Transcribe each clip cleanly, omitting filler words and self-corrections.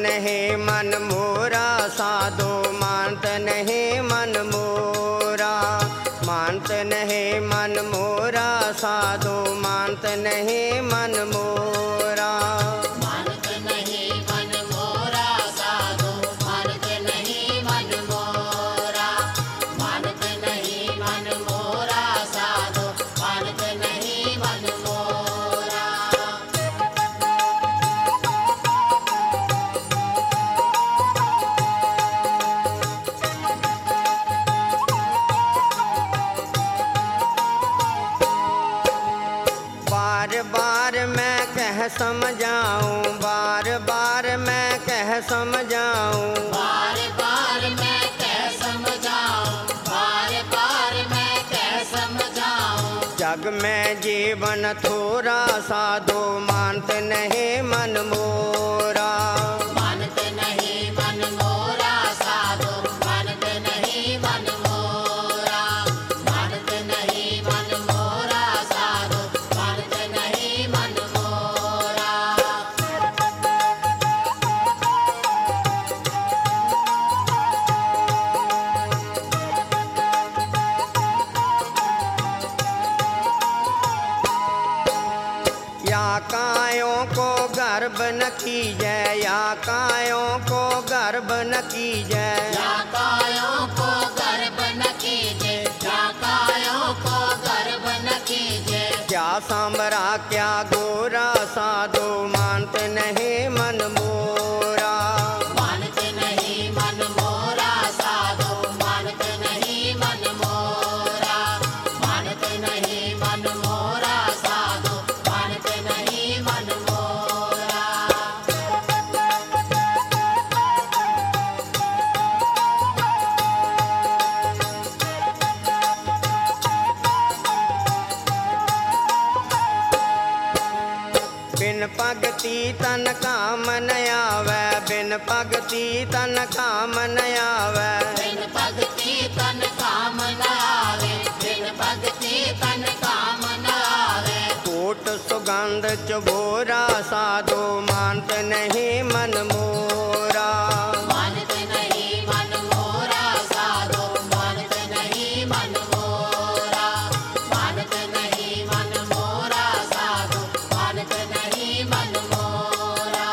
नहीं मन मोरा साधो मानत नहीं मन मोरा, मानत नहीं मन मोरा साधो मानत नहीं मन मोरा। मानत नहीं मन मोरा साधो मानत नहीं मन मोरा, मानत नहीं मन मोरा साधो मानत नहीं मन मोरा। बार बार मैं कह समझाऊं, बार बार मैं कह समझाऊं, बार बार मैं कह समझाऊं, बार बार मैं कह समझाऊं। जग में जीवन थोड़ा साधो मानत नहीं मन मोरा। मानत नहीं मन मोरा साधो मानत नहीं मन मोरा, मानत नहीं मन मोरा साधो मानत नहीं मन मोरा। या कायों को गर्भ न कीजै, या कायों को गर्भ न कीजै, या कायों को गर्भ न कीजे, या कायों को गर्भ न कीजे। क्या सांबरा क्या गोरा साधो मानत नहीं मन मोरा। मानत नहीं मन मोरा साधो मानत नहीं मन मोरा, मानत नहीं मन मोरा साधो मानत नहीं मन मोरा। बिन भगति तन काम न आवे, बिन भगति तन काम न आवे, बिन भगति तन काम न आवे, बिन भगति तन काम न आवे। कोट सुगंध चबोरा साधो मानत नहीं मन मोरा। मानत नहीं मन मोरा साधो मानत नहीं मन मोरा, मानत नहीं मन मोरा साधो मानत नहीं मन मोरा।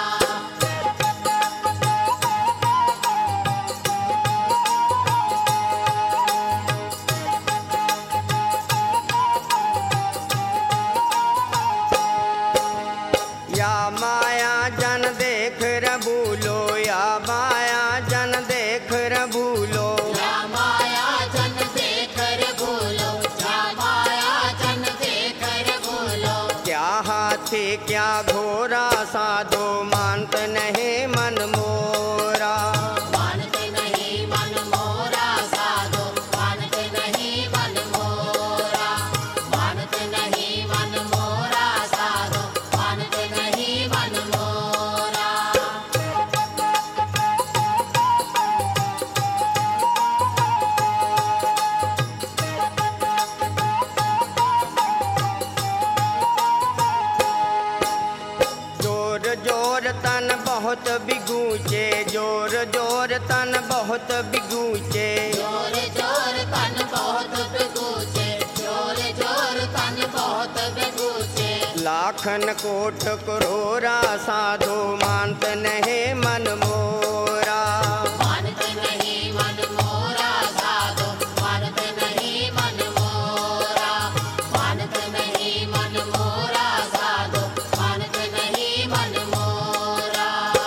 या माया जन देख र भूलो, या माया जन देख र भूलो, या माया जन देखकर भूलो, या माया जन देखकर भूलो। क्या हाथी क्या घोड़ा साधो मानत नहीं मन मोरा। मानत नहीं मन मोरा साधो मानत नहीं मन मोरा, मानत नहीं मन मोरा साधो मानत नहीं मन मोरा। जोर जोर तन बहुत बिगूचे, जोर जोर तन बहुत बिगूचे, जोर जोर तन बहुत बिगूचे, जोर जोर तन बहुत बिगूचे। लाखन कोट करोड़ा साधो मानत नहीं मन मोरा। मानत नहीं मन मोरा साधो मानत नहीं मन मोरा, मानत नहीं मन मोरा साधो मानत नहीं मन मोरा।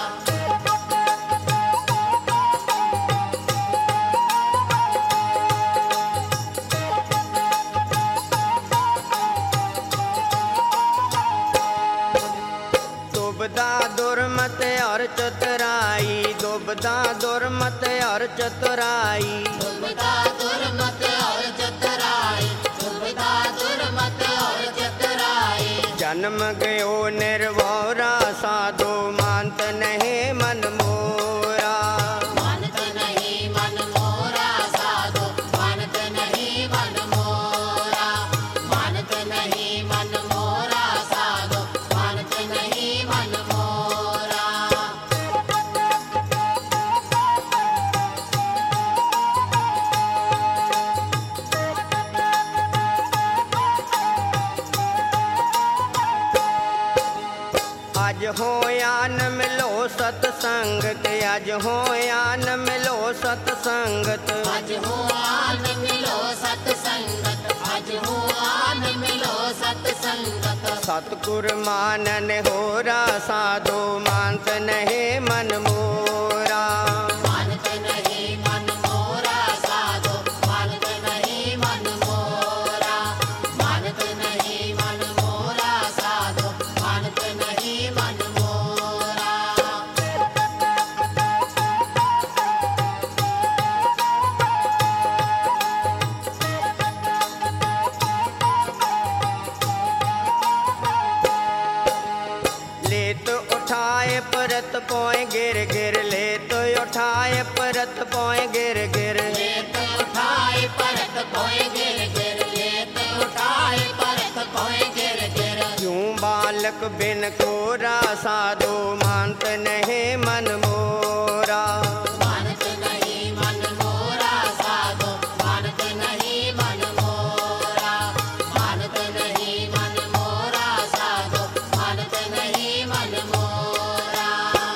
दुबदा दुर्मत और चतुराई, दुबदा दुर्मत और चतुराई, दुबदा दुर्मत और चतुराई, दुबदा दुर्मत और चतुराई। जन्म गयो निर्भौरा साधो मानत नहीं मन मोरा। मानत नहीं मन मोरा साधो मानत नहीं मन मोरा, मानत नहीं मन मोरा साधो मानत नहीं मन मोरा। सतसंगत अज हो आन मिलो सतसंगत अज हो आन मिलो सतसंगत अज हो आन मिलो सतसंगत सतगुर मानन होरा साधो मानत नहीं मन मोरा मानत नहीं मन मोरा साधो मानत नहीं मन मोरा मानत नहीं मन मोरा साधो मानत नहीं मन मोरा लेत उठाए परत पोए गिर गिर लेत उठाए परत पोए गिर गिर लेत उठाए परत पोए गिर गिर लेत उठाए परत पोए गिर गिर क्यों बालक बिन कोरा साधो मानत नहीं मन मोरा मानत नहीं मन मोरा साधो मानत नहीं मन मोरा मानत नहीं मन मोरा साधो मानत नहीं मन मोरा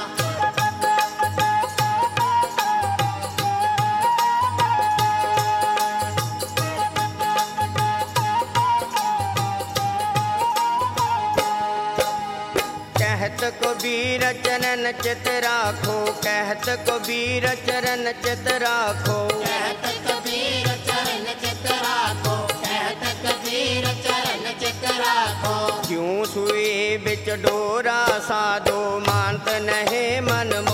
कहत कबीर चरण चित राखो कहत कबीर चरण चित राखो कहत कबीर चरण चित राखो कहत कबीर चरण चित राखो क्यों सुई बिच डोरा साधो मानत नहीं मन